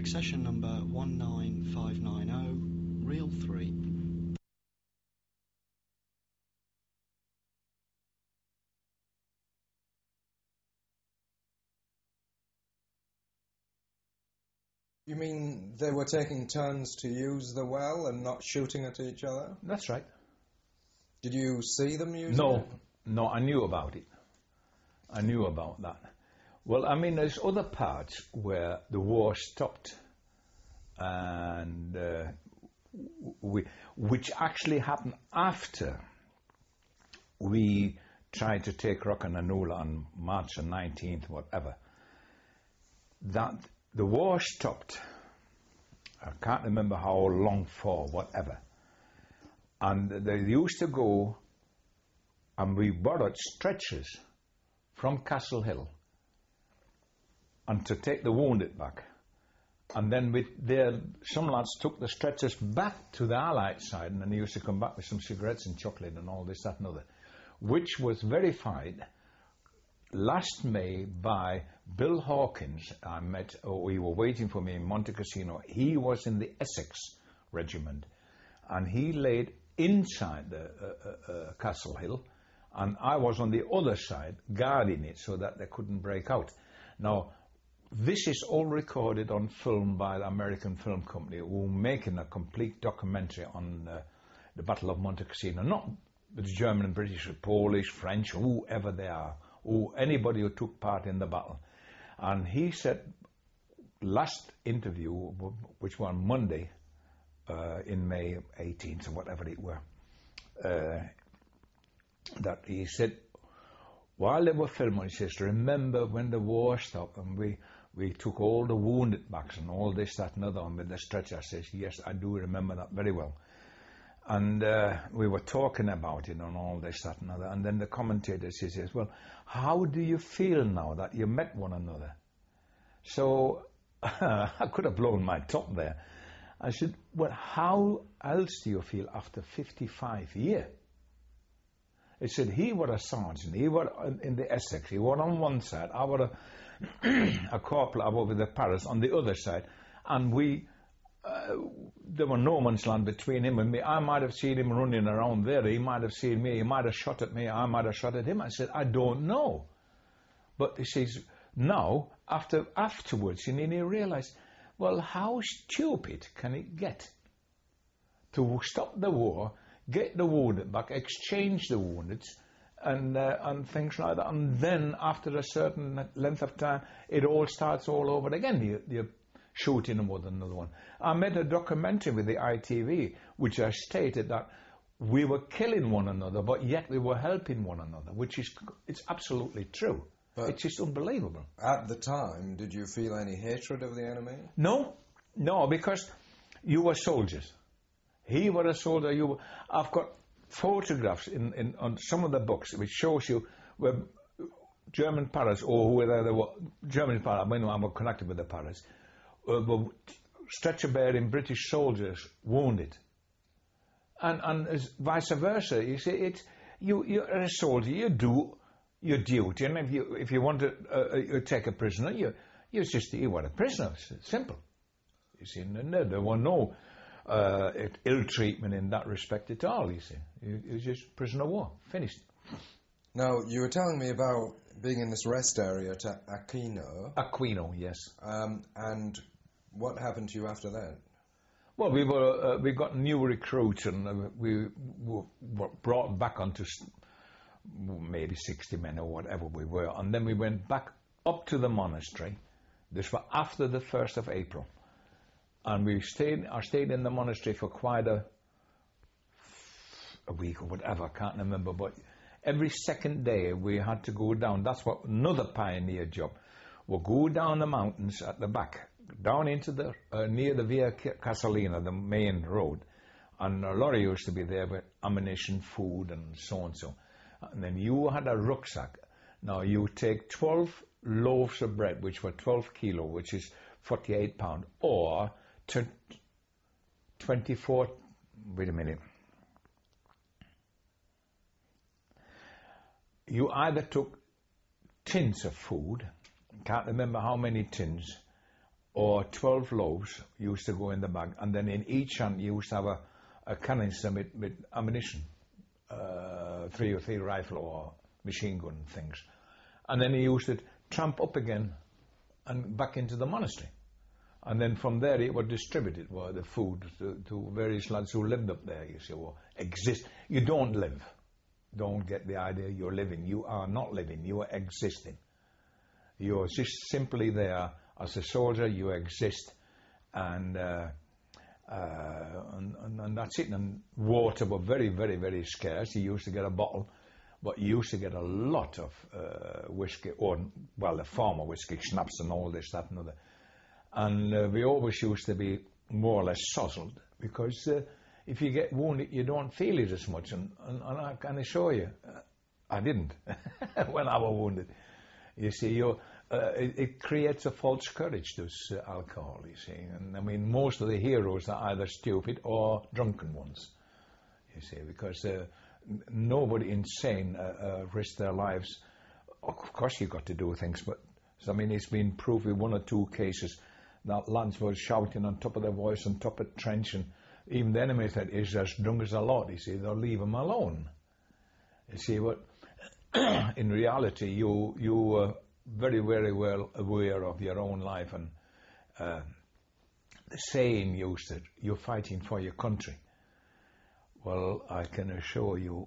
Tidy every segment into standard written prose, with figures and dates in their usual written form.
Accession number 19590, reel 3. You mean they were taking turns to use the well and not shooting at each other? That's right. Did you see them using it? No, I knew about it. I knew about that. Well, I mean, there's other parts where the war stopped, and which actually happened after we tried to take Rocananula on March the 19th, whatever. That the war stopped. I can't remember how long for, whatever. And they used to go, and we borrowed stretchers from Castle Hill and to take the wounded back. And then some lads took the stretchers back to the Allied side, and then they used to come back with some cigarettes and chocolate and all this, that and other, which was verified last May by Bill Hawkins. We were waiting for me in Monte Cassino. He was in the Essex Regiment, and he laid inside the Castle Hill, and I was on the other side guarding it so that they couldn't break out. Now, this is all recorded on film by the American Film Company, who were making a complete documentary on the Battle of Monte Cassino. Not the German, British, Polish, French, whoever they are, or anybody who took part in the battle. And he said, last interview, which was on Monday, in May 18th or whatever it were, that he said, while they were filming, he says, remember when the war stopped and we took all the wounded backs and all this, that and other, and with the stretcher. I says, yes, I do remember that very well. And we were talking about it and all this, that and other. And then the commentator says, well, how do you feel now that you met one another? So I could have blown my top there. I said, well, how else do you feel after 55 years? He said, he was a sergeant, he was in the Essex, he was on one side, I was a corporal over the Paris on the other side, and there were no man's land between him and me. I might have seen him running around there, he might have seen me, he might have shot at me, I might have shot at him. I said, I don't know. But he says, now, afterwards, and then he realized, well, how stupid can it get to stop the war, get the wounded back, exchange the wounded, and things like that, and then after a certain length of time, it all starts all over again. You're shooting with another one. I made a documentary with the ITV, which I stated that we were killing one another, but yet we were helping one another, it's absolutely true. But it's just unbelievable. At the time, did you feel any hatred of the enemy? No, because you were soldiers. He was a soldier. I've got photographs on some of the books which shows you where German paras, or whether they were German paras, I mean, I was connected with the paras, were stretcher bearing British soldiers wounded, and vice versa. You see, you're a soldier. You do your duty, and if you want to take a prisoner, you were a prisoner. It's simple. You see, there were no ill treatment in that respect at all. You see, it was just prisoner of war, finished. Now, you were telling me about being in this rest area at Aquino. Aquino, yes. And what happened to you after that? Well, we got new recruits, and we were brought back onto maybe 60 men or whatever we were, and then we went back up to the monastery. This was after the 1st of April, and I stayed in the monastery for quite a week or whatever, I can't remember, but every second day we had to go down. That's what another pioneer job. We'll go down the mountains at the back, down into the near the Via Casalina, the main road, and a lorry used to be there with ammunition, food, and so and so. And then you had a rucksack. Now you take 12 loaves of bread, which were 12 kilo, which is 48 pound, or 24. Wait a minute. You either took tins of food, can't remember how many tins, or 12 loaves used to go in the bag, and then in each hand you used to have a canister with ammunition, 303 rifle or machine gun things. And then he used to tramp up again and back into the monastery. And then from there he would distribute it, the food, to various lads who lived up there, you see, or exist. You don't live. Don't get the idea you're living. You are not living. You are existing. You're just simply there as a soldier. You exist, and that's it. And water was very, very, very scarce. You used to get a bottle, but you used to get a lot of whiskey, or, well, the farmer whiskey, schnapps and all this, that and other. And we always used to be more or less sozzled, because if you get wounded, you don't feel it as much. And I can assure you, I didn't when I was wounded. You see, it creates a false courage, this alcohol, you see. And I mean, most of the heroes are either stupid or drunken ones, you see, because nobody insane risks their lives. Of course, you've got to do things, but I mean, it's been proved in 1 or 2 cases that lads were shouting on top of their voice, on top of the trench, and even the enemy said, he's as drunk as a lot, you see, they'll leave him alone. You see, but in reality, you were very, very well aware of your own life, and the saying used it, you're fighting for your country. Well, I can assure you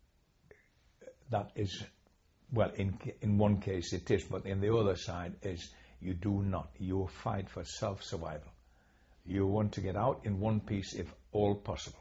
that is, well, in one case it is, but in the other side is, you do not. You fight for self-survival. You want to get out in one piece if all possible.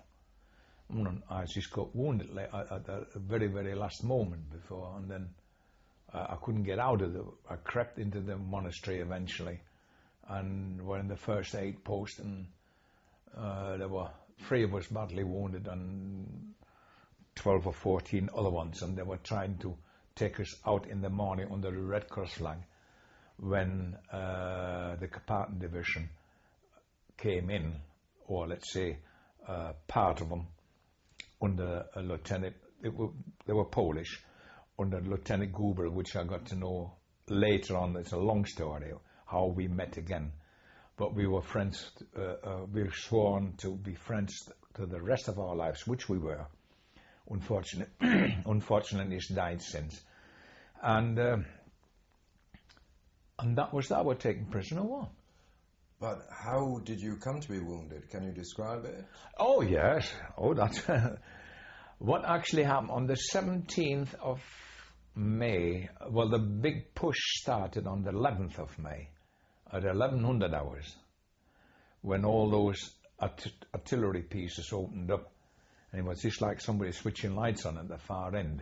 I just got wounded at the very, very last moment before, and then I couldn't get out of I crept into the monastery eventually, and were in the first aid post, and there were 3 of us badly wounded and 12 or 14 other ones, and they were trying to take us out in the morning under the Red Cross flag when the Carpathian Division came in, or let's say part of them, under a lieutenant, they were Polish, under Lieutenant Gubel, which I got to know later on. It's a long story how we met again, but we were friends. We were sworn to be friends to the rest of our lives, which we were. Unfortunately, he's died since, and that was that. We're taken prisoner of war. But how did you come to be wounded? Can you describe it? Oh, yes. Oh, that's... What actually happened on the 17th of May, well, the big push started on the 11th of May at 1100 hours, when all those artillery pieces opened up, and it was just like somebody switching lights on at the far end.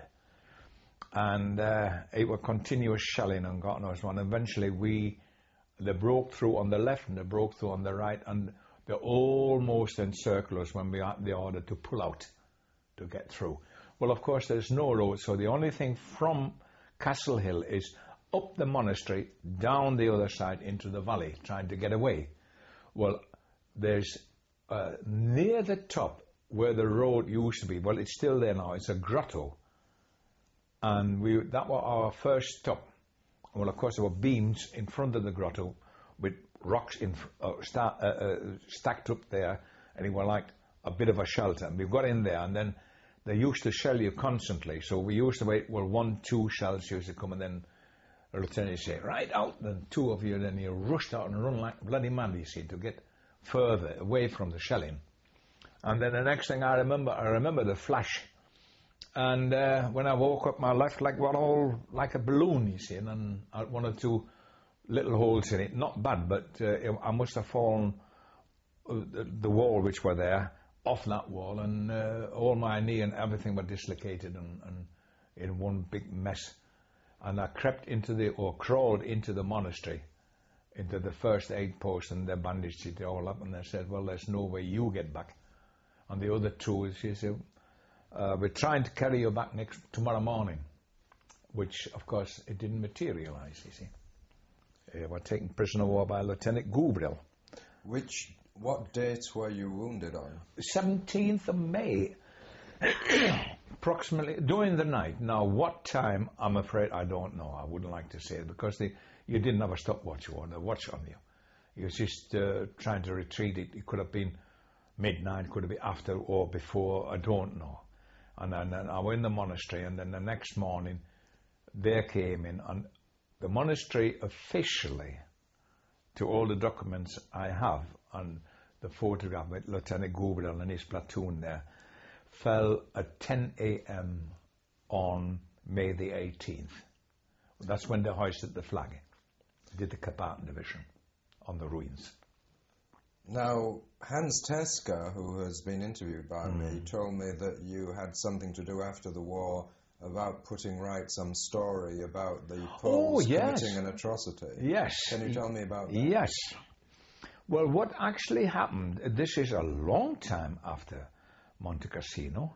And it was continuous shelling, and God knows what. Eventually they broke through on the left and they broke through on the right, and they almost encircled us when we got the order to pull out to get through. Well, of course, there's no road, so the only thing from Castle Hill is up the monastery, down the other side into the valley, trying to get away. Well, there's near the top where the road used to be, well, it's still there now, it's a grotto, and that was our first stop. Well, of course, there were beams in front of the grotto with rocks stacked up there, and it was like a bit of a shelter. And we got in there, and then they used to shell you constantly. So we used to wait, well, 1, 2 shells used to come, and then the lieutenant would say, right out, then 2 of you, then you rushed out and run like bloody mad, you see, to get further away from the shelling. And then the next thing I remember the flash. And when I woke up, my life all like a balloon, you see, and then I had 1 or 2 little holes in it. Not bad, but I must have fallen the wall which were there, off that wall, and all my knee and everything were dislocated and in one big mess. And I crawled into the monastery, into the first aid post, and they bandaged it all up, and they said, well, there's no way you get back. And the other 2, she said, we're trying to carry you back tomorrow morning, which, of course, it didn't materialize, you see. We're taken prisoner of war by Lieutenant Gubril. What dates were you wounded on? 17th of May, approximately, during the night. Now, what time, I'm afraid I don't know. I wouldn't like to say it, because you didn't have a stopwatch or a watch on you. He was just trying to retrieve it. It could have been midnight, could have been after or before, I don't know. And then I went in the monastery, and then the next morning they came in, and the monastery officially, to all the documents I have, and the photograph with Lieutenant Guberl and his platoon there, fell at 10 a.m. on May the 18th. That's when they hoisted the flag, did the Carpathian Division on the ruins. Now, Hans Teska, who has been interviewed by me, told me that you had something to do after the war about putting right some story about the Poles committing an atrocity. Yes. Can you tell me about that? Yes. Well, what actually happened, this is a long time after Monte Cassino.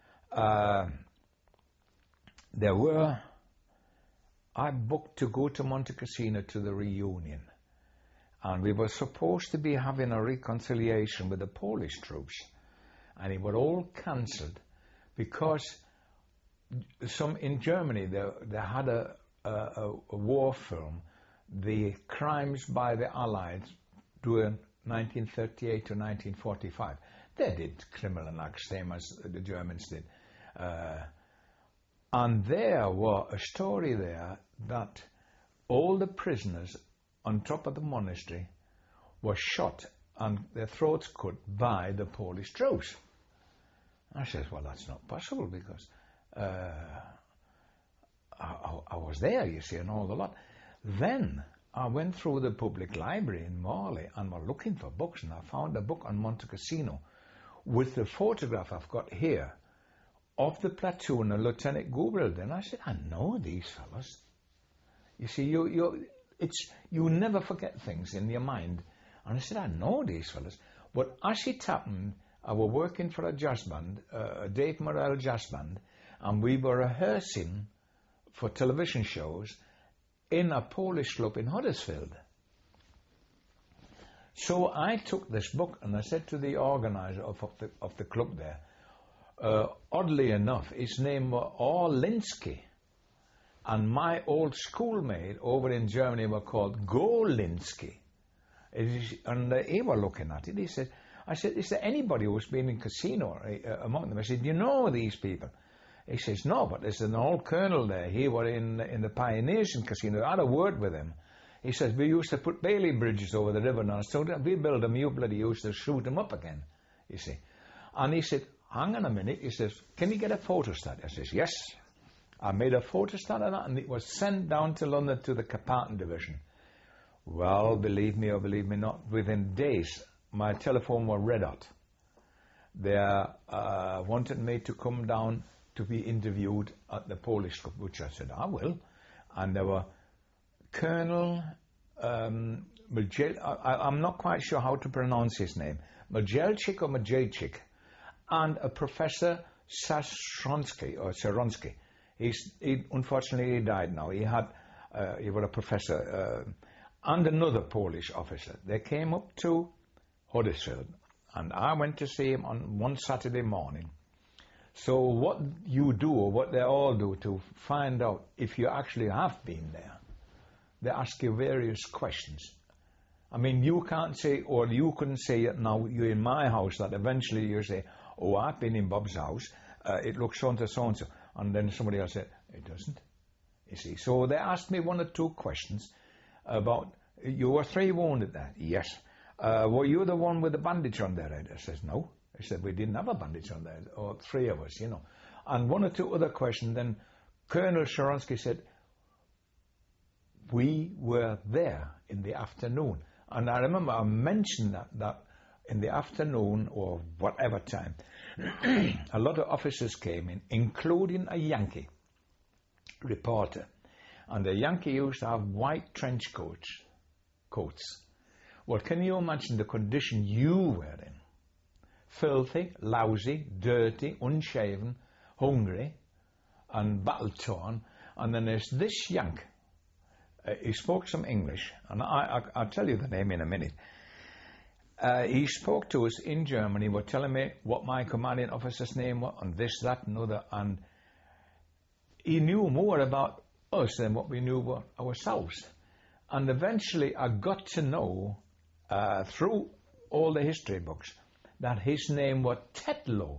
I booked to go to Monte Cassino to the reunion. And we were supposed to be having a reconciliation with the Polish troops. And it was all cancelled because in Germany they had a war film, the crimes by the Allies during 1938 to 1945. They did criminal acts, same as the Germans did. And there was a story there that all the prisoners on top of the monastery were shot and their throats cut by the Polish troops. I said, well, that's not possible because I was there, you see, and all the lot. Then I went through the public library in Morley and were looking for books, and I found a book on Monte Cassino with the photograph I've got here of the platoon of Lieutenant Guberl. And I said, I know these fellas. You see, you never forget things in your mind. And I said, I know these fellas. But as it happened, I was working for a jazz band, a Dave Morrell jazz band, and we were rehearsing for television shows in a Polish club in Huddersfield. So I took this book and I said to the organizer of the club there, oddly enough, his name was Orlinsky, and my old schoolmate over in Germany were called Golinski. And he was looking at it. He said, I said, is there anybody who's been in casino among them? I said, do you know these people? He says, no, but there's an old colonel there. He was in the Pioneers in casino. I had a word with him. He says, we used to put Bailey bridges over the river now, so that we build them, you bloody used to shoot them up again, you see. And he said, hang on a minute. He says, can you get a photostat? I says, yes. I made a photostat of that, and it was sent down to London to the Carpathian Division. Well, believe me or believe me not, within days, my telephone was red hot. They wanted me to come down to be interviewed at the Polish club, which I said, I will. And there were Colonel I'm not quite sure how to pronounce his name, Majelchik or Majelchik, and a Professor Saronsky. He unfortunately died now. He was a professor and another Polish officer. They came up to Huddersfield, and I went to see him on one Saturday morning. So what you do, or what they all do to find out if you actually have been there, they ask you various questions. I mean, you can't say, or you couldn't say it now, you're in my house, that eventually you say, oh, I've been in Bob's house, it looks so-and-so, so-and-so. And then somebody else said, it doesn't. You see, so they asked me one or two questions about, you were 3 wounded there? Yes. Were you the one with the bandage on their head? I says, no. I said, we didn't have a bandage on their head, or 3 of us, you know. And one or two other questions, then Colonel Saronsky said, we were there in the afternoon. And I remember I mentioned that in the afternoon or whatever time, a lot of officers came in, including a Yankee reporter. And the Yankee used to have white trench coats. Well, can you imagine the condition you were in? Filthy, lousy, dirty, unshaven, hungry, and battle-torn. And then there's this Yank. He spoke some English, and I'll tell you the name in a minute. He spoke to us in German. He was telling me what my commanding officer's name was, and this, that, and other. And he knew more about us than what we knew about ourselves. And eventually I got to know through all the history books that his name was Tetlow,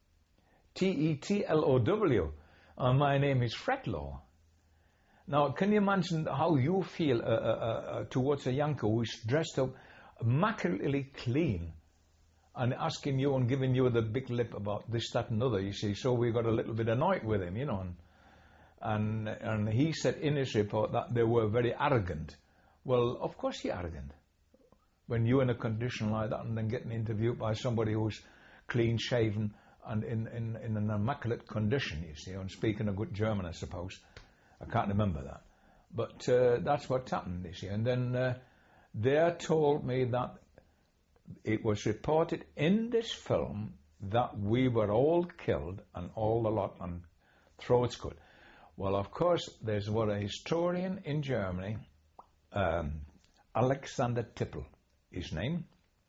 Tetlow, and my name is Fretlow. Now, can you imagine how you feel towards a Yankee who is dressed up immaculately clean and asking you and giving you the big lip about this, that, and other, you see? So we got a little bit annoyed with him, you know. And he said in his report that they were very arrogant. Well, of course you're arrogant. When you're in a condition like that and then getting interviewed by somebody who's clean-shaven and in an immaculate condition, you see, and speaking a good German, I suppose. I can't remember that. But that's what happened, you see. And then they told me that it was reported in this film that we were all killed and all the lot and throats cut. Well, of course, there's what a historian in Germany, Alexander Tippel, his name.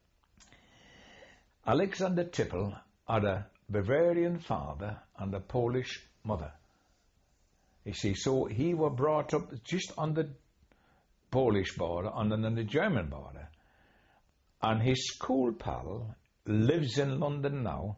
Alexander Tippel had a Bavarian father and a Polish mother. You see, so he was brought up just on the Polish border and then the German border. And his school pal lives in London now,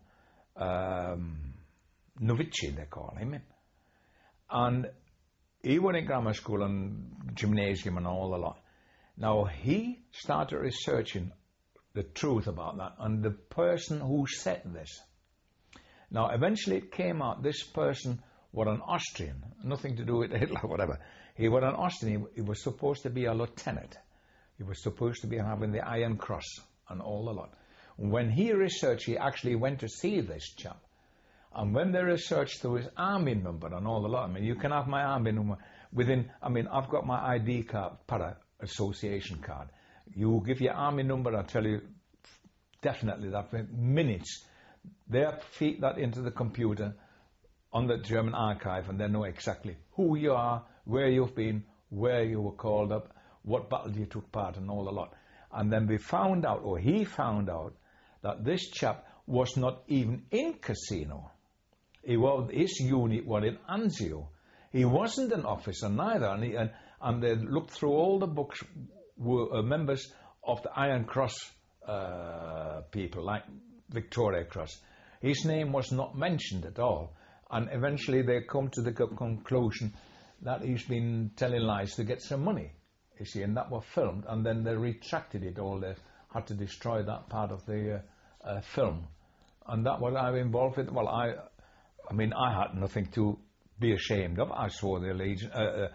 Novici they call him. And he went in grammar school and gymnasium and all a lot. Now he started researching the truth about that and the person who said this. Now eventually it came out this person was an Austrian, nothing to do with Hitler or whatever. He was an Austrian, he was supposed to be a lieutenant. He was supposed to be having the Iron Cross and all a lot. When he researched, he actually went to see this chap. And when they researched through his army number and all a lot, I mean, you can have my army number within, I mean, I've got my ID card, para association card. You give your army number, I'll tell you definitely that in minutes, they'll feed that into the computer on the German archive and they know exactly who you are, where you've been, where you were called up, what battle you took part in, and all a lot. And then we found out, or he found out, that this chap was not even in Casino. His unit was in Anzio. He wasn't an officer neither, and they looked through all the books, were members of the Iron Cross people, like Victoria Cross. His name was not mentioned at all. And eventually they come to the conclusion that he's been telling lies to get some money, you see, and that was filmed, and then they retracted it all. They had to destroy that part of the film, and that was I was involved with. Well, I mean, I had nothing to be ashamed of. I swore the allegiance.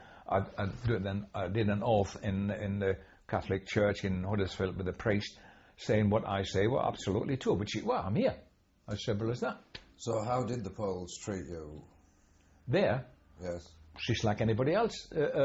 I did an oath in the Catholic Church in Huddersfield with the priest, saying what I say were absolutely true. But well, I'm here, as simple as that. So how did the Poles treat you? There? Yes. Just like anybody else.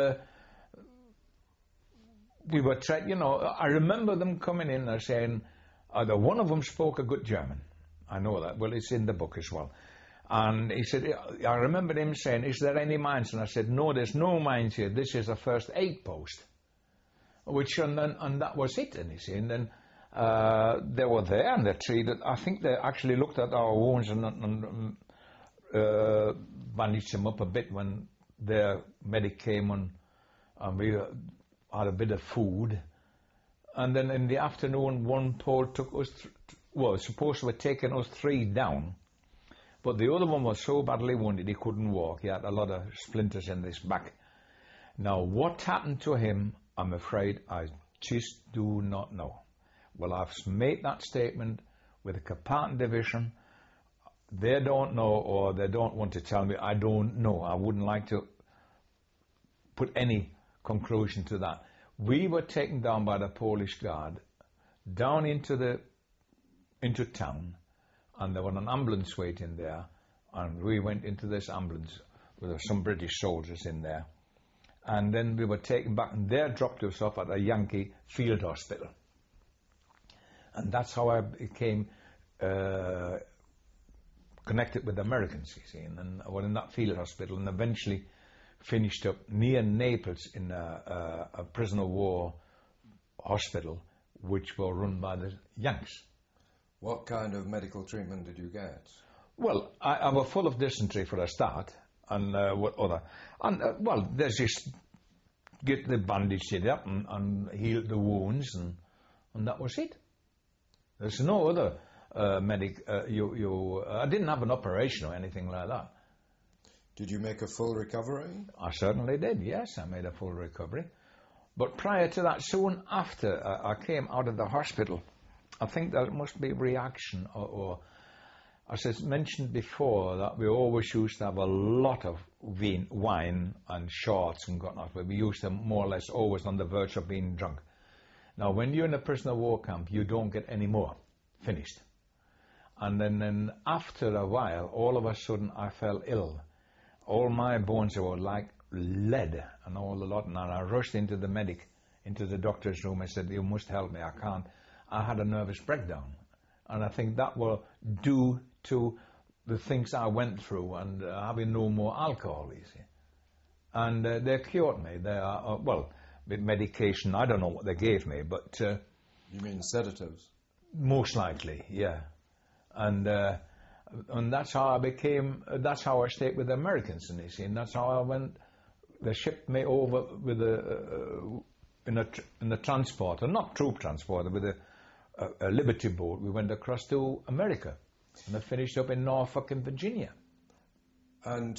We were you know, I remember them coming in and saying, either one of them spoke a good German. I know that. Well, it's in the book as well. And he said, I remember him saying, is there any mines? And I said, no, there's no mines here. This is a first aid post. And that was it, and you see. And then they were there and they treated, I think they actually looked at our wounds and bandaged them up a bit when their medic came on, and we had a bit of food. And then in the afternoon, one Pole took us, supposed to have taken us 3 down, but the other one was so badly wounded he couldn't walk. He had a lot of splinters in his back. Now, what happened to him, I'm afraid I just do not know. Well, I've made that statement with the Carpathian Division. They don't know, or they don't want to tell me. I don't know. I wouldn't like to put any conclusion to that. We were taken down by the Polish Guard down into town, and there was an ambulance waiting there, and we went into this ambulance with some British soldiers in there, and then we were taken back, and they dropped us off at a Yankee field hospital. And that's how I became connected with Americans, you see. And then I was in that field hospital and eventually finished up near Naples in a prisoner of war hospital, which were run by the Yanks. What kind of medical treatment did you get? Well, I was full of dysentery for a start, and what other? And well, there's just get the bandage it up and heal the wounds and And that was it. There's no other I didn't have an operation or anything like that. Did you make a full recovery? I certainly did, yes, I made a full recovery. But prior to that, soon after I came out of the hospital, I think there must be reaction or as I mentioned before, that we always used to have a lot of wine and shots and whatnot, but we used to more or less always on the verge of being drunk. Now, when you're in a prisoner of war camp, you don't get any more. Finished. And then after a while, all of a sudden, I fell ill. All my bones were like lead and all a lot. And I rushed into the doctor's room. I said, "You must help me. I can't." I had a nervous breakdown. And I think that was due to the things I went through and having no more alcohol, you see. And they cured me. They are, with medication, I don't know what they gave me, but... you mean sedatives? Most likely, yeah. And that's how that's how I stayed with the Americans, you see, and that's how I went. They shipped me over with in a transporter, not troop transporter, with a Liberty boat. We went across to America, and I finished up in Norfolk in Virginia. And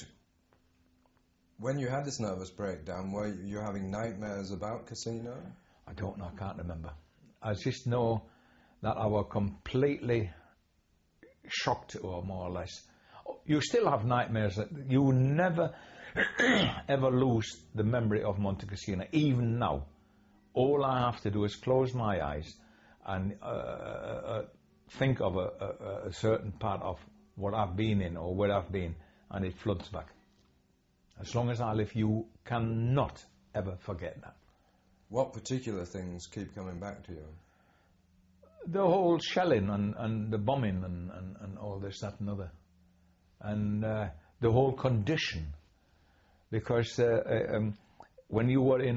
when you had this nervous breakdown, were you having nightmares about casino? I don't know, I can't remember. I just know that I was completely shocked, or more or less. You still have nightmares. You never ever lose the memory of Monte Cassino, even now. All I have to do is close my eyes and think of a certain part of what I've been in or where I've been, and it floods back. As long as I live, you cannot ever forget that. What particular things keep coming back to you? The whole shelling and the bombing and all this, that and other. And the whole condition. Because when we were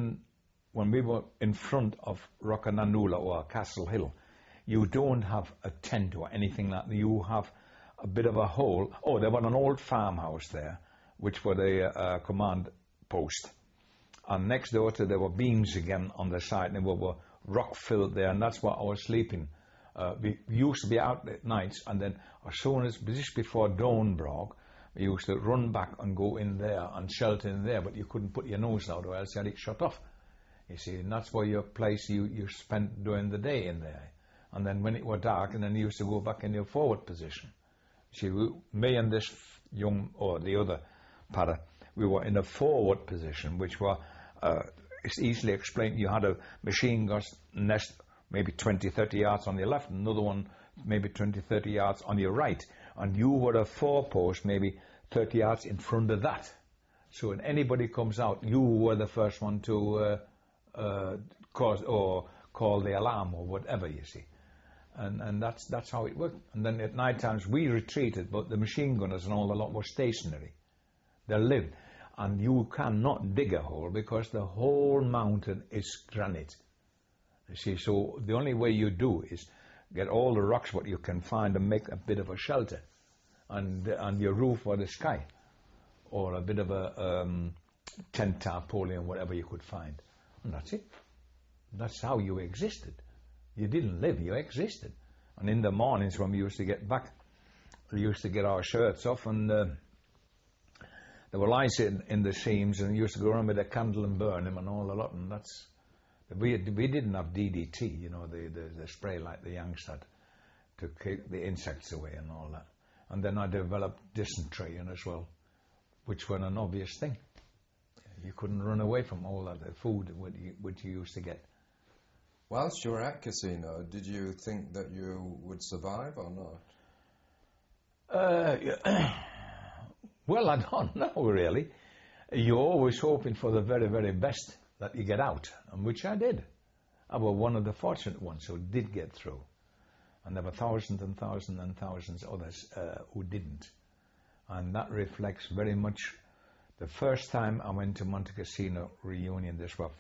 in front of Roccananula or Castle Hill, you don't have a tent or anything like that. You have a bit of a hole. Oh, there was an old farmhouse there, which was the command post. And next door to there were beams again on the side, and there were rock filled there, and that's where I was sleeping. We used to be out at nights, and then as soon as, just before dawn broke, we used to run back and go in there and shelter in there, but you couldn't put your nose out or else you had it shut off. You see, and that's where your place you spent during the day in there. And then when it was dark, and then you used to go back in your forward position. See, me and this young, or the other para, we were in a forward position, which were, it's easily explained. You had a machine gun nest maybe 20, 30 yards on your left, another one maybe 20, 30 yards on your right. And you were a forepost maybe 30 yards in front of that. So when anybody comes out, you were the first one to call the alarm or whatever, you see. And that's how it worked. And then at night times we retreated, but the machine gunners and all the lot were stationary. They lived. And you cannot dig a hole because the whole mountain is granite. You see, so the only way you do is get all the rocks what you can find and make a bit of a shelter, and your roof or the sky, or a bit of a tent tarpaulin, whatever you could find, and that's it. That's how you existed. You didn't live, you existed. And in the mornings when we used to get back, we used to get our shirts off, and there were lights in the seams, and we used to go around with a candle and burn them and all a lot, and that's. We didn't have DDT, you know, the spray like the Yanks had to keep the insects away and all that. And then I developed dysentery as well, which was an obvious thing. You couldn't run away from all that the food which you used to get. Whilst you were at Casino, did you think that you would survive or not? Well, I don't know really. You're always hoping for the very, very best that you get out, and which I did. I was one of the fortunate ones who did get through. And there were thousands and thousands and thousands others who didn't. And that reflects very much the first time I went to Monte Cassino reunion. This was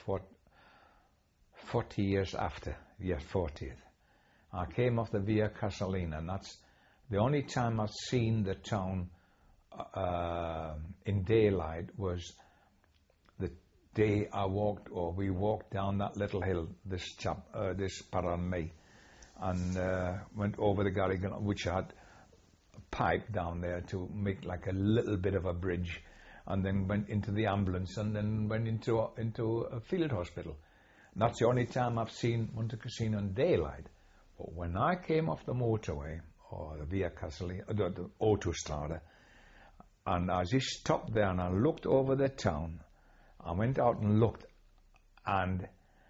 40 years after, yes, 40th. I came off the Via Casalina, and that's the only time I've seen the town in daylight was the day we walked down that little hill, this Parra and me, and went over the Garrigan, which had a pipe down there to make like a little bit of a bridge, and then went into the ambulance, and then went into a field hospital. And that's the only time I've seen Montecasino in daylight. But when I came off the motorway, or the Via Castellina, the Autostrada, and I just stopped there and I looked over the town, I went out and looked, and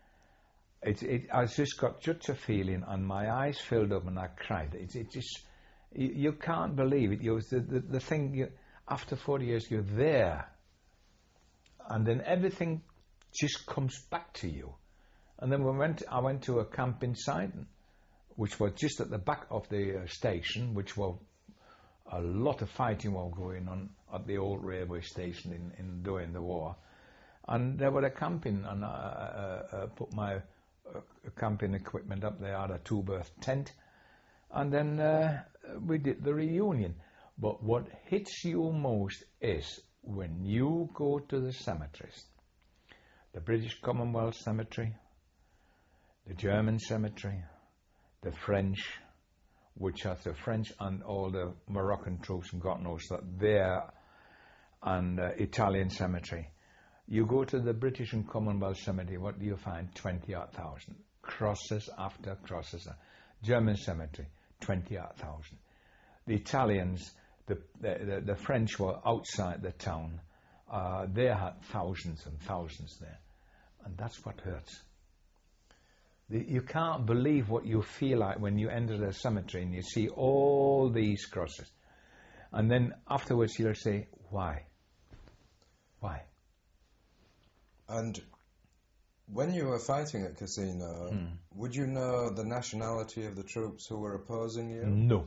I just got such a feeling, and my eyes filled up and I cried. It just, you can't believe it. The thing, after 40 years, you're there, and then everything just comes back to you. And then I went to a camping site, which was just at the back of the station, which was a lot of fighting was going on at the old railway station during the war. And there were a camping, and I put my camping equipment up there. I had a 2-berth tent, and then we did the reunion. But what hits you most is when you go to the cemeteries, the British Commonwealth Cemetery, the German cemetery, the French, which has the French and all the Moroccan troops and God knows that there, and Italian cemetery. You go to the British and Commonwealth Cemetery, what do you find? 20,000. Crosses after crosses. German cemetery, 20,000. The Italians, the French were outside the town. They had thousands and thousands there. And that's what hurts. You can't believe what you feel like when you enter the cemetery and you see all these crosses. And then afterwards you'll say, why? Why? And when you were fighting at Cassino, would you know the nationality of the troops who were opposing you? No.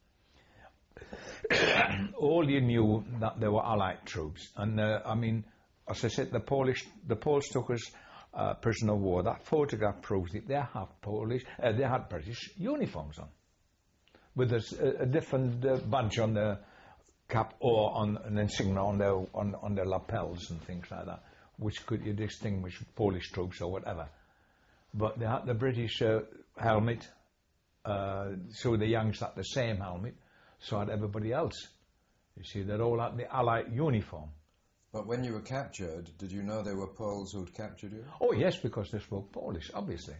All you knew that they were Allied troops. And I mean, as I said, the Poles took us prisoner of war. That photograph proves it. They had British uniforms on, with a different badge on the cap or on an insignia on their lapels and things like that, which could you distinguish Polish troops or whatever. But they had the British helmet, so the youngs had the same helmet, so had everybody else. You see, they all had the Allied uniform. But when you were captured, did you know there were Poles who'd captured you? Oh yes, because they spoke Polish, obviously.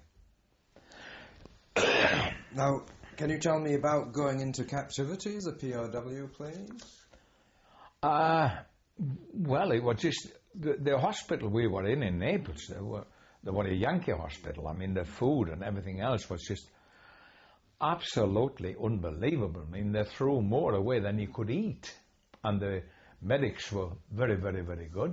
Now, can you tell me about going into captivity as a POW, please? Well, it was just the hospital we were in Naples. They were a Yankee hospital. I mean, the food and everything else was just absolutely unbelievable. I mean, they threw more away than you could eat, and the medics were very, very, very good.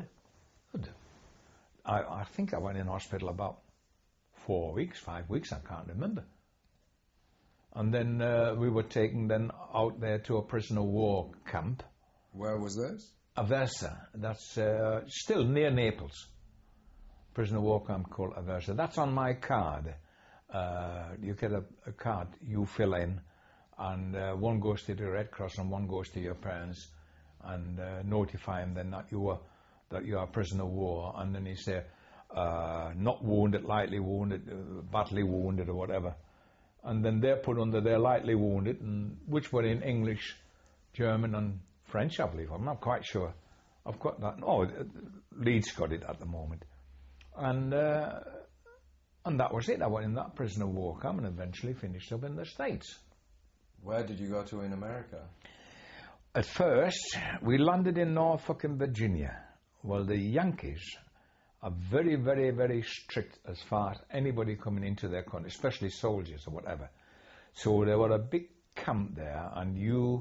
I think I went in hospital about 4 weeks, 5 weeks, I can't remember. And then we were taken then out there to a prisoner of war camp. Where was this? Aversa. That's still near Naples. Prisoner of war camp called Aversa. That's on my card. You get a card you fill in, and one goes to the Red Cross and one goes to your parents, and notify them then that you are a prisoner of war, and then you say not wounded, lightly wounded, badly wounded or whatever, and then they're put under their lightly wounded, and which were in English, German and French, I believe. I'm not quite sure. I've got that. Oh, Leeds got it at the moment, and that was it. I went in that prisoner of war camp and eventually finished up in the States. Where did you go to in America? At first, we landed in Norfolk in Virginia. Well, the Yankees are very, very, very strict as far as anybody coming into their country, especially soldiers or whatever. So there were a big camp there, and you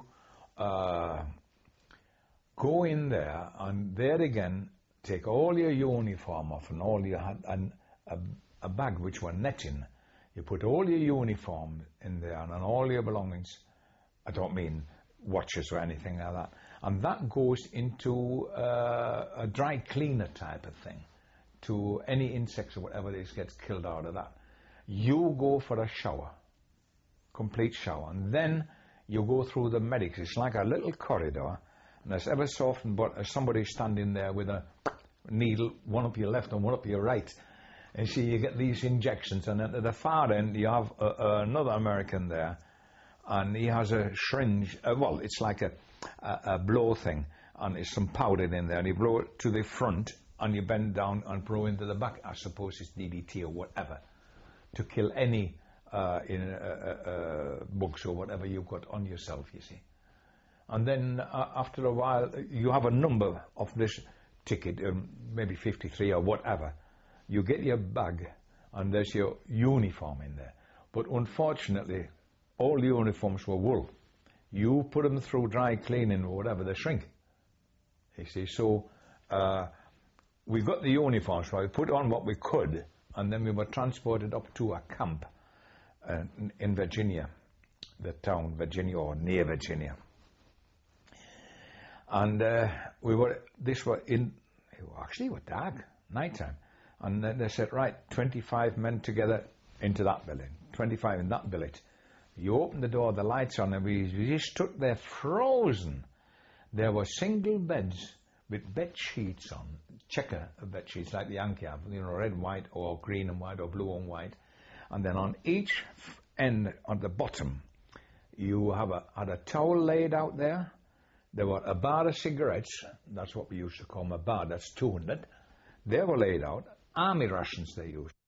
go in there, and there again, take all your uniform off and all you had, and a bag which were netting. You put all your uniform in there and all your belongings. I don't mean watches or anything like that. And that goes into a dry cleaner type of thing. To any insects or whatever it is gets killed out of that. You go for a shower, complete shower, and then you go through the medics. It's like a little corridor, and there's ever so often but somebody standing there with a needle, one up your left and one up your right. And so you get these injections, and at the far end you have another American there, and he has a syringe. Well, it's like a blow thing, and there's some powder in there, and you blow it to the front, and you bend down and blow into the back. I suppose it's DDT or whatever, to kill any bugs or whatever you've got on yourself, you see. And then after a while, you have a number of this ticket, maybe 53 or whatever. You get your bag, and there's your uniform in there. But unfortunately, all the uniforms were wool. You put them through dry cleaning or whatever, they shrink. You see, so we got the uniforms, so we put on what we could, and then we were transported up to a camp in Virginia, the town Virginia or near Virginia. And we were dark, nighttime. And then they said, right, 25 men together into that building, 25 in that village. You open the door, the lights on, and we just stood there frozen. There were single beds with bed sheets on, checker bed sheets like the Yankee have, red, white, or green and white, or blue and white. And then on each end, on the bottom, you had a towel laid out there. There were a bar of cigarettes, that's what we used to call them, a bar, that's 200. They were laid out. Army rations they used.